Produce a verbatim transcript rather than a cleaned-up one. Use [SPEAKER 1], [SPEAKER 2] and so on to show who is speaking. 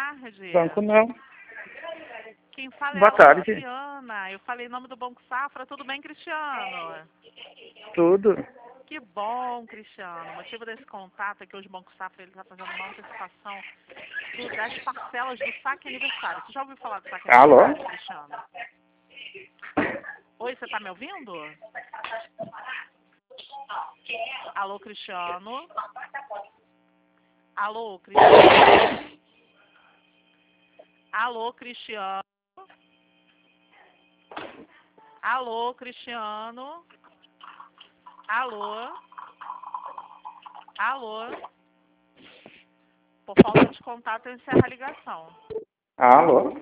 [SPEAKER 1] tarde.
[SPEAKER 2] Banco não.
[SPEAKER 1] Quem fala é
[SPEAKER 2] Boa
[SPEAKER 1] a
[SPEAKER 2] tarde.
[SPEAKER 1] Cristiana. Eu falei em nome do Banco Safra. Tudo bem, Cristiano?
[SPEAKER 2] Tudo.
[SPEAKER 1] Que bom, Cristiano. O motivo desse contato é que hoje o Banco Safra está fazendo uma antecipação do- das parcelas do saque aniversário. Você já ouviu falar do saque
[SPEAKER 2] Alô?
[SPEAKER 1] aniversário, Cristiano? Oi, você está me ouvindo? Alô, Cristiano? Alô, Cristiano? Alô, Cristiano? Alô, Cristiano? Alô? Alô? Por falta de contato, eu encerro a ligação.
[SPEAKER 2] Alô?